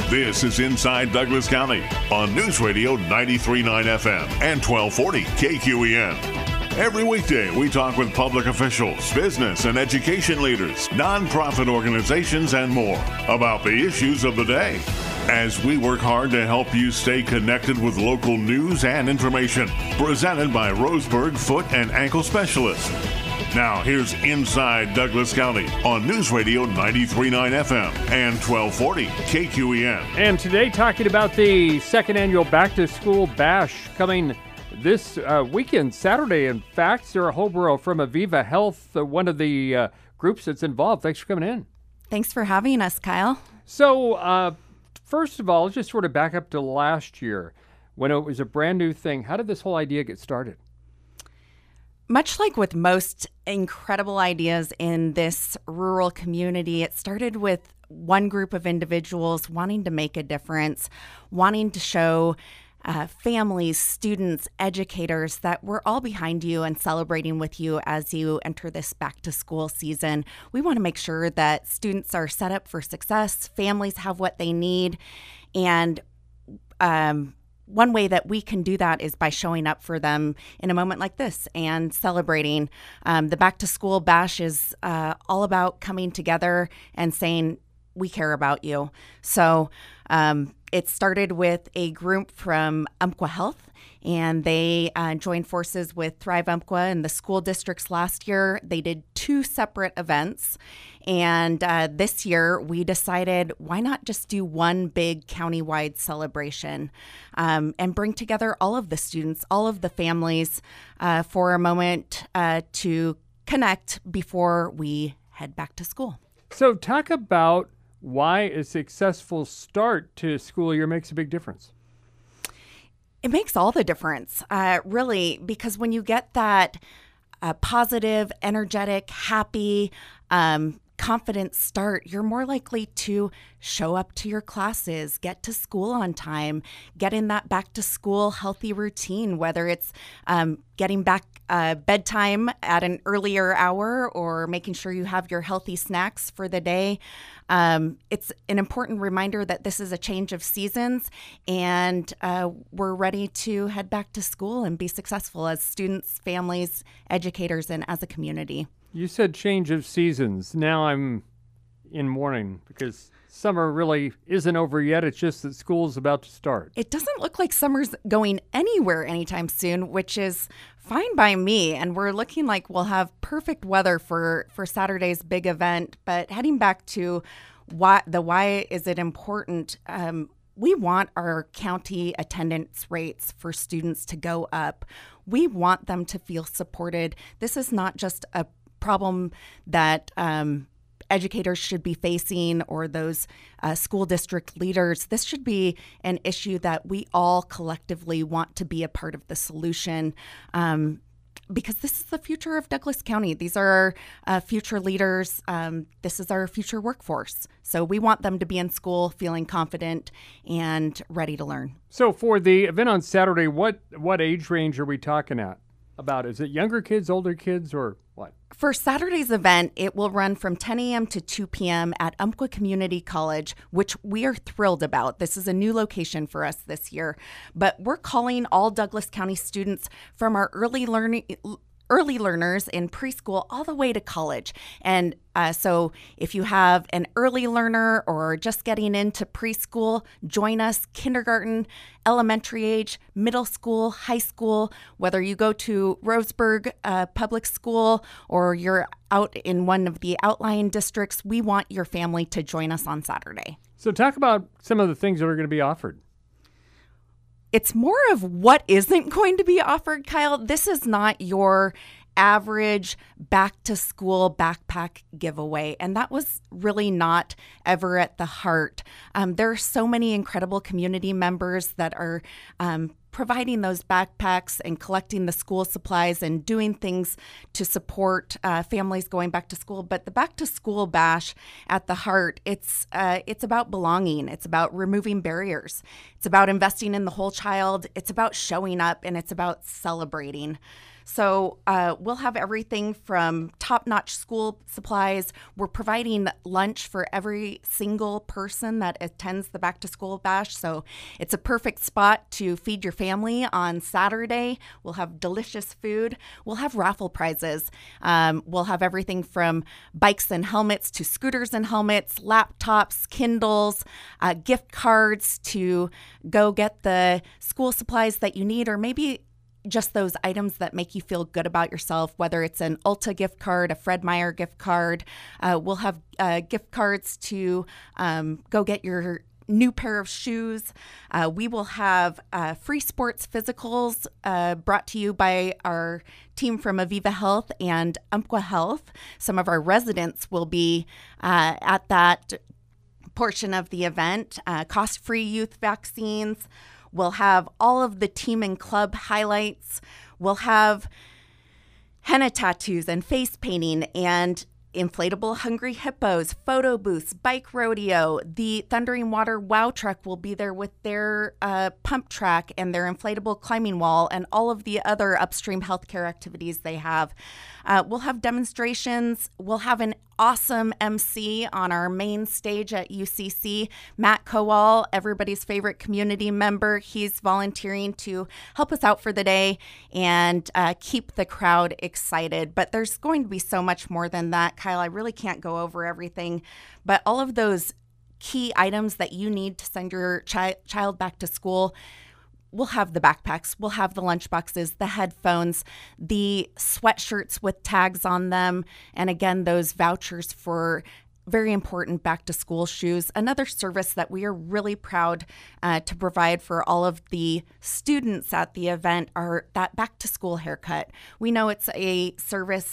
This is Inside Douglas County on News Radio 93.9 FM and 1240 KQEN. Every weekday, we talk with public officials, business and education leaders, nonprofit organizations, and more about the issues of the day. As we work hard to help you stay connected with local news and information, presented by Roseburg Foot and Ankle Specialist. Now, here's Inside Douglas County on News Radio 93.9 FM and 1240 KQEN. And today, talking about the second annual Back to School Bash coming this weekend, Saturday. In fact, Sarah Holborough from Aviva Health, one of the groups that's involved. Thanks for coming in. Thanks for having us, Kyle. So, first of all, let's just sort of back up to last year when it was a brand new thing. How did this whole idea get started? Much like with most incredible ideas in this rural community, it started with one group of individuals wanting to make a difference, wanting to show families, students, educators that we're all behind you and celebrating with you as you enter this back to school season. We want to make sure that students are set up for success, families have what they need, and one way that we can do that is by showing up for them in a moment like this and celebrating. The Back to School Bash is all about coming together and saying, we care about you. So it started with a group from Umpqua Health, and they joined forces with Thrive Umpqua and the school districts last year. They did 2 separate events. And this year, we decided, why not just do one big countywide celebration and bring together all of the students, all of the families for a moment to connect before we head back to school. So talk about why a successful start to school year makes a big difference. It makes all the difference, really, because when you get that positive, energetic, happy, confident start, you're more likely to show up to your classes, get to school on time, get in that back to school healthy routine, whether it's getting back bedtime at an earlier hour or making sure you have your healthy snacks for the day. It's an important reminder that this is a change of seasons, and we're ready to head back to school and be successful as students, families, educators, and as a community. You said change of seasons. Now I'm in mourning because summer really isn't over yet. It's just that school's about to start. It doesn't look like summer's going anywhere anytime soon, which is fine by me. And we're looking like we'll have perfect weather for Saturday's big event. But heading back to why is it important? We want our county attendance rates for students to go up. We want them to feel supported. This is not just a problem that educators should be facing or those school district leaders. This should be an issue that we all collectively want to be a part of the solution because this is the future of Douglas County. These are our future leaders. This is our future workforce. So we want them to be in school feeling confident and ready to learn. So for the event on Saturday, what age range are we talking about? Is it younger kids, older kids, or what? For Saturday's event, it will run from 10 a.m. to 2 p.m. at Umpqua Community College, which we are thrilled about. This is a new location for us this year, but we're calling all Douglas County students from our early learners in preschool all the way to college. And so if you have an early learner or just getting into preschool, join us. Kindergarten, elementary age, middle school, high school, whether you go to Roseburg Public School or you're out in one of the outlying districts, we want your family to join us on Saturday. So talk about some of the things that are going to be offered. It's more of what isn't going to be offered, Kyle. This is not your average back to school backpack giveaway. And that was really not ever at the heart. There are so many incredible community members that are providing those backpacks and collecting the school supplies and doing things to support families going back to school. But the Back to School Bash at the heart, it's about belonging. It's about removing barriers. It's about investing in the whole child. It's about showing up, and it's about celebrating. So we'll have everything from top-notch school supplies. We're providing lunch for every single person that attends the Back to School Bash. So it's a perfect spot to feed your family on Saturday. We'll have delicious food. We'll have raffle prizes. We'll have everything from bikes and helmets to scooters and helmets, laptops, Kindles, gift cards to go get the school supplies that you need, or maybe just those items that make you feel good about yourself, whether it's an Ulta gift card, a Fred Meyer gift card. We'll have gift cards to go get your new pair of shoes. We will have free sports physicals brought to you by our team from Aviva Health and Umpqua Health. Some of our residents will be at that portion of the event. Cost-free youth vaccines. We'll have all of the team and club highlights. We'll have henna tattoos and face painting and inflatable hungry hippos, photo booths, bike rodeo. The Thundering Water Wow Truck will be there with their pump track and their inflatable climbing wall and all of the other upstream healthcare activities they have. We'll have demonstrations. We'll have an awesome MC on our main stage at UCC. Matt Kowal, everybody's favorite community member. He's volunteering to help us out for the day and keep the crowd excited. But there's going to be so much more than that, Kyle. I really can't go over everything. But all of those key items that you need to send your child back to school, we'll have the backpacks, we'll have the lunch boxes, the headphones, the sweatshirts with tags on them, and again, those vouchers for very important back to school shoes. Another service that we are really proud to provide for all of the students at the event are that back to school haircut. We know it's a service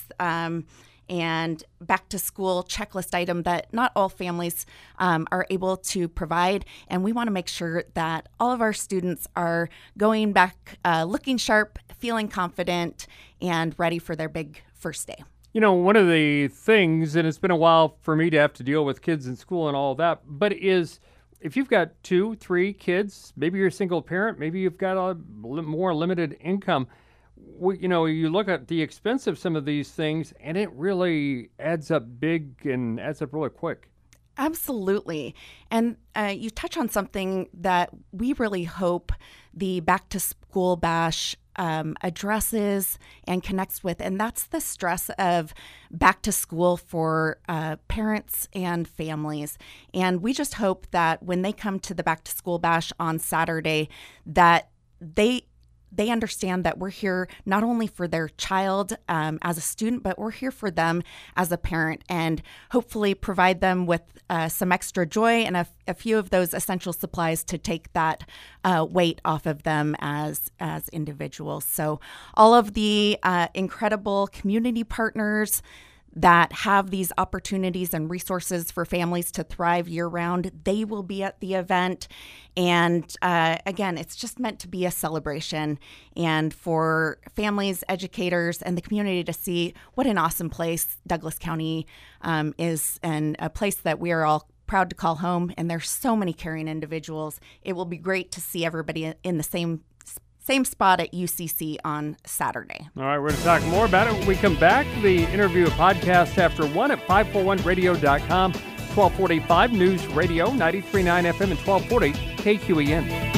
and back to school checklist item that not all families are able to provide. And we want to make sure that all of our students are going back looking sharp, feeling confident, and ready for their big first day. You know, one of the things, and it's been a while for me to have to deal with kids in school and all that, but is if you've got 2, 3 kids, maybe you're a single parent, maybe you've got a more limited income, you look at the expense of some of these things, and it really adds up big and adds up really quick. Absolutely. And you touch on something that we really hope the Back to School Bash addresses and connects with, and that's the stress of back to school for parents and families. And we just hope that when they come to the Back to School Bash on Saturday, that they understand that we're here not only for their child as a student, but we're here for them as a parent, and hopefully provide them with some extra joy and a few of those essential supplies to take that weight off of them as individuals. So all of the incredible community partners that have these opportunities and resources for families to thrive year-round, they will be at the event. And again, it's just meant to be a celebration and for families, educators, and the community to see what an awesome place Douglas County is, and a place that we are all proud to call home. And there's so many caring individuals. It will be great to see everybody in the same spot at UCC on Saturday. All right, we're going to talk more about it when we come back. The interview podcast after 1 at 541radio.com, 1245 News Radio, 93.9 FM and 1240 KQEN.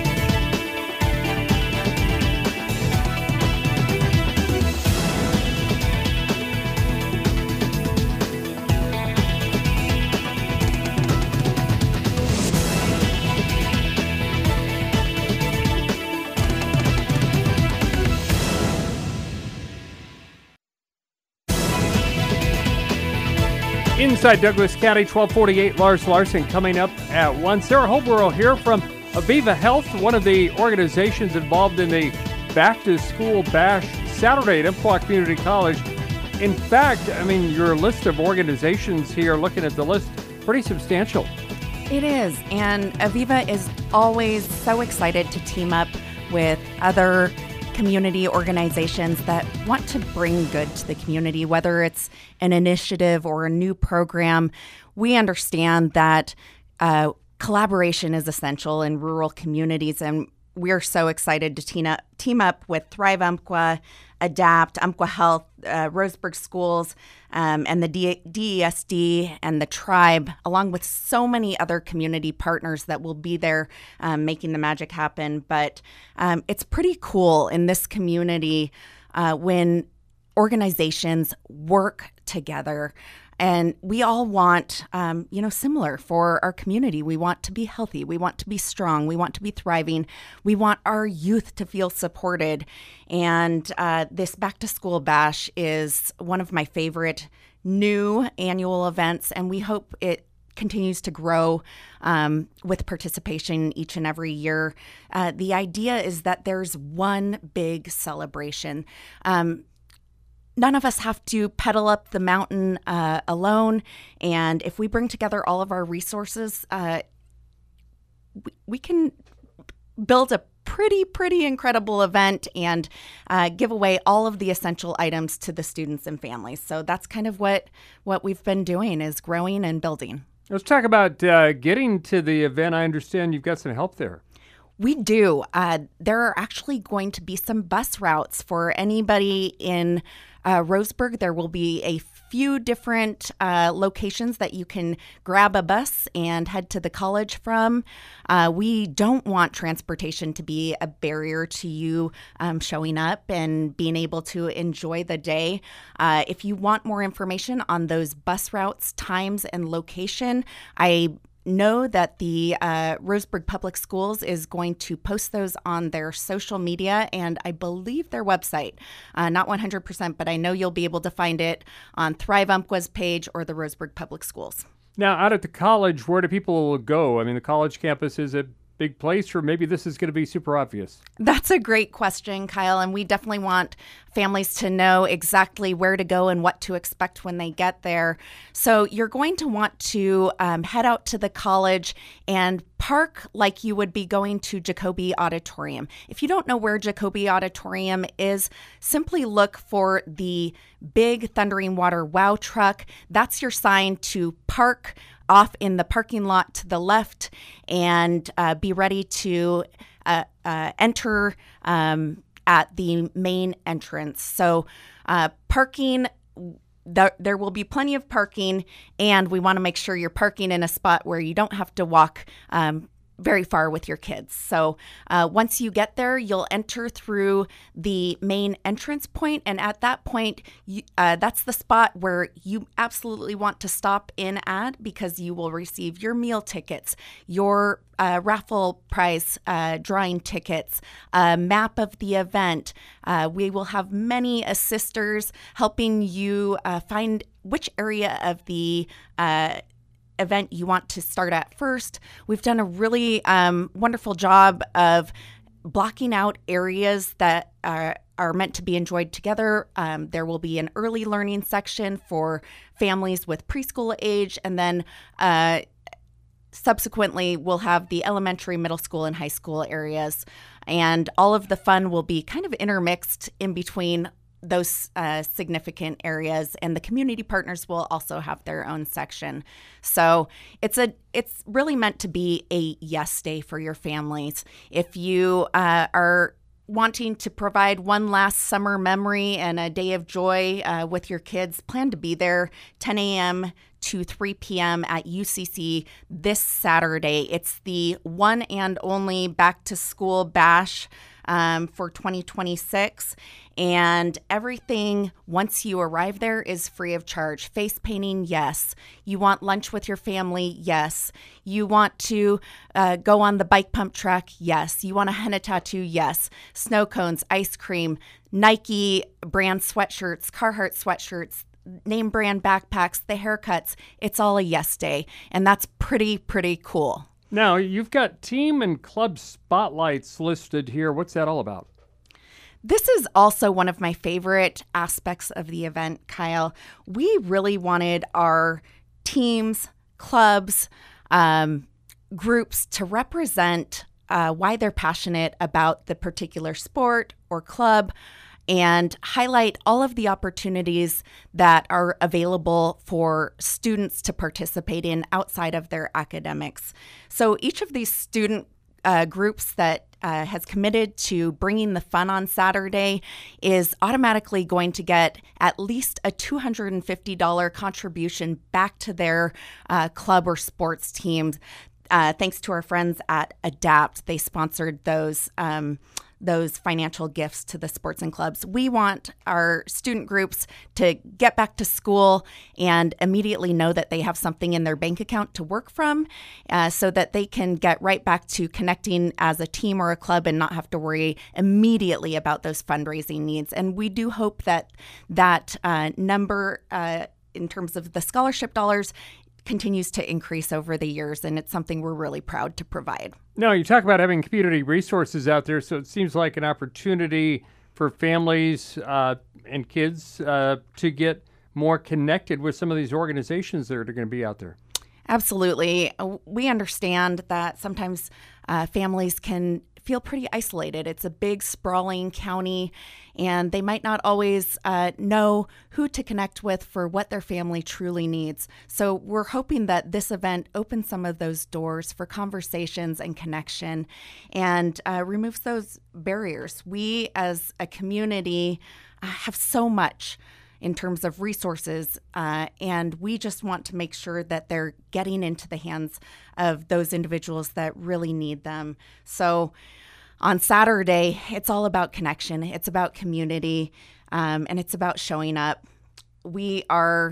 Inside Douglas County, 1248, Lars Larson coming up at 1. Sarah Holborough here from Aviva Health, one of the organizations involved in the Back to School Bash Saturday at Umpqua Community College. In fact, your list of organizations here, looking at the list, pretty substantial. It is, and Aviva is always so excited to team up with other community organizations that want to bring good to the community, whether it's an initiative or a new program. We understand that collaboration is essential in rural communities, and we're so excited to team up with Thrive Umpqua, Adapt, Umpqua Health, Roseburg Schools, and the DESD and the Tribe, along with so many other community partners that will be there making the magic happen. But it's pretty cool in this community when organizations work together. And we all want, similar for our community. We want to be healthy. We want to be strong. We want to be thriving. We want our youth to feel supported. And this Back to School Bash is one of my favorite new annual events, and we hope it continues to grow with participation each and every year. The idea is that there's one big celebration. None of us have to pedal up the mountain alone. And if we bring together all of our resources, we can build a pretty incredible event and give away all of the essential items to the students and families. So that's kind of what we've been doing, is growing and building. Let's talk about getting to the event. I understand you've got some help there. We do. There are actually going to be some bus routes for anybody in Roseburg. There will be a few different locations that you can grab a bus and head to the college from. We don't want transportation to be a barrier to you showing up and being able to enjoy the day. If you want more information on those bus routes, times, and location, I know that the Roseburg Public Schools is going to post those on their social media and I believe their website. Not 100%, but I know you'll be able to find it on Thrive Umpqua's page or the Roseburg Public Schools. Now, out at the college, where do people go? I mean, the college campus is a big place, or maybe this is going to be super obvious? That's a great question, Kyle, and we definitely want families to know exactly where to go and what to expect when they get there. So you're going to want to head out to the college and park like you would be going to Jacoby Auditorium. If you don't know where Jacoby Auditorium is, simply look for the big Thundering Water Wow truck. That's your sign to park off in the parking lot to the left and be ready to enter at the main entrance. So parking, there will be plenty of parking, and we want to make sure you're parking in a spot where you don't have to walk very far with your kids. So once you get there, you'll enter through the main entrance point. And at that point, that's the spot where you absolutely want to stop in at, because you will receive your meal tickets, your raffle prize drawing tickets, a map of the event. We will have many assisters helping you find which area of the event you want to start at first. We've done a really wonderful job of blocking out areas that are meant to be enjoyed together. There will be an early learning section for families with preschool age, and then subsequently we'll have the elementary, middle school, and high school areas. And all of the fun will be kind of intermixed in between those significant areas, and the community partners will also have their own section. So it's really meant to be a yes day for your families. If you are wanting to provide one last summer memory and a day of joy with your kids, plan to be there 10 a.m. to 3 p.m. at UCC this Saturday. It's the one and only Back to School Bash for 2026. And everything, once you arrive there, is free of charge. Face painting, yes. You want lunch with your family, yes. You want to go on the bike pump track, yes. You want a henna tattoo, yes. Snow cones, ice cream, Nike brand sweatshirts, Carhartt sweatshirts, name brand backpacks, the haircuts. It's all a yes day. And that's pretty cool. Now, you've got team and club spotlights listed here. What's that all about? This is also one of my favorite aspects of the event, Kyle. We really wanted our teams, clubs, groups to represent why they're passionate about the particular sport or club, and highlight all of the opportunities that are available for students to participate in outside of their academics. So each of these student groups that has committed to bringing the fun on Saturday is automatically going to get at least a $250 contribution back to their club or sports teams. Thanks to our friends at Adapt, they sponsored those financial gifts to the sports and clubs. We want our student groups to get back to school and immediately know that they have something in their bank account to work from, so that they can get right back to connecting as a team or a club and not have to worry immediately about those fundraising needs. And we do hope that that number in terms of the scholarship dollars continues to increase over the years, and it's something we're really proud to provide. Now, you talk about having community resources out there, so it seems like an opportunity for families and kids to get more connected with some of these organizations that are going to be out there. Absolutely. We understand that sometimes families can feel pretty isolated. It's a big, sprawling county, and they might not always know who to connect with for what their family truly needs. So we're hoping that this event opens some of those doors for conversations and connection and removes those barriers. We as a community have so much in terms of resources, and we just want to make sure that they're getting into the hands of those individuals that really need them. So on Saturday, it's all about connection, it's about community, and it's about showing up. We are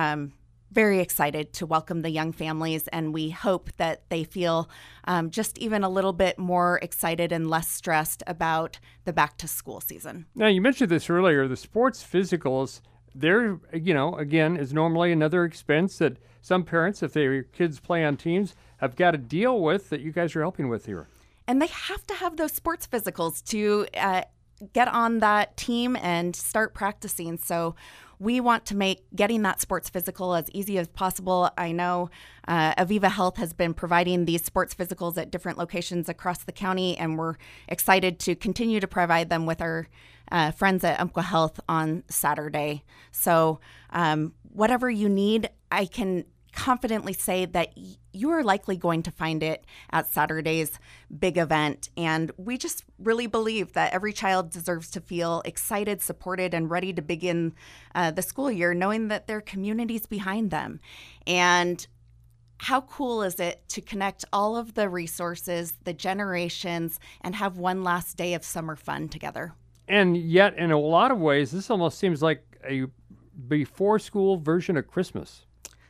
very excited to welcome the young families, and we hope that they feel just even a little bit more excited and less stressed about the back-to-school season. Now, you mentioned this earlier, the sports physicals, there, again, is normally another expense that some parents, if their kids play on teams, have got to deal with that you guys are helping with here. And they have to have those sports physicals to get on that team and start practicing. So we want to make getting that sports physical as easy as possible. I know Aviva Health has been providing these sports physicals at different locations across the county, and we're excited to continue to provide them with our friends at Umpqua Health on Saturday. So whatever you need, I can confidently say that you are likely going to find it at Saturday's big event. And we just really believe that every child deserves to feel excited, supported, and ready to begin the school year knowing that their community's behind them. And how cool is it to connect all of the resources, the generations, and have one last day of summer fun together? And yet, in a lot of ways, this almost seems like a before-school version of Christmas.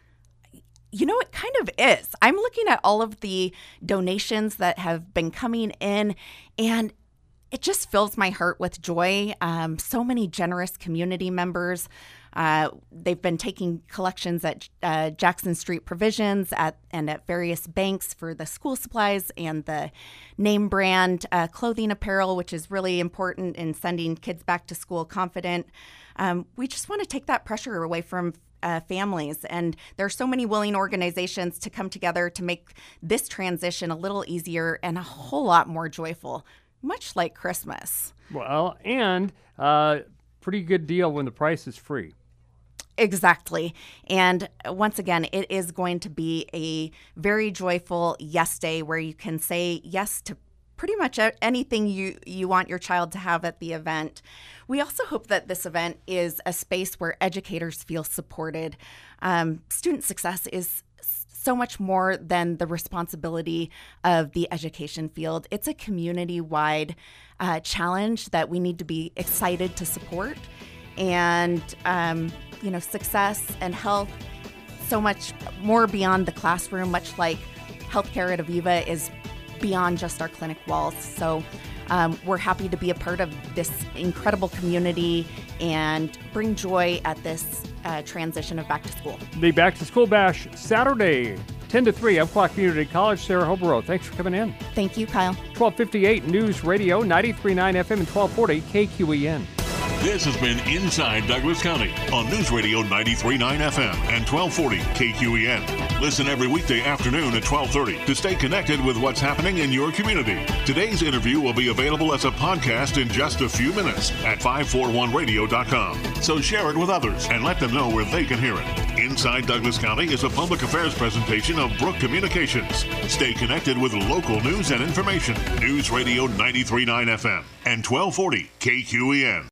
You know, it kind of is. I'm looking at all of the donations that have been coming in, and it just fills my heart with joy. So many generous community members. They've been taking collections at Jackson Street Provisions and at various banks for the school supplies and the name brand clothing apparel, which is really important in sending kids back to school confident. We just want to take that pressure away from families. And there are so many willing organizations to come together to make this transition a little easier and a whole lot more joyful, much like Christmas. Well, and pretty good deal when the price is free. Exactly. And once again, it is going to be a very joyful yes day where you can say yes to pretty much anything you want your child to have at the event. We also hope that this event is a space where educators feel supported. Student success is so much more than the responsibility of the education field. It's a community-wide challenge that we need to be excited to support. And, success and health, so much more beyond the classroom, much like healthcare at Aviva is beyond just our clinic walls. So we're happy to be a part of this incredible community and bring joy at this transition of back to school. The Back to School Bash, Saturday, 10 to 3, Umpqua Community College. Sarah Hoborow, thanks for coming in. Thank you, Kyle. 1258 News Radio, 93.9 FM and 1240 KQEN. This has been Inside Douglas County on News Radio 93.9 FM and 1240 KQEN. Listen every weekday afternoon at 12:30 to stay connected with what's happening in your community. Today's interview will be available as a podcast in just a few minutes at 541radio.com. So share it with others and let them know where they can hear it. Inside Douglas County is a public affairs presentation of Brook Communications. Stay connected with local news and information. News Radio 93.9 FM and 1240 KQEN.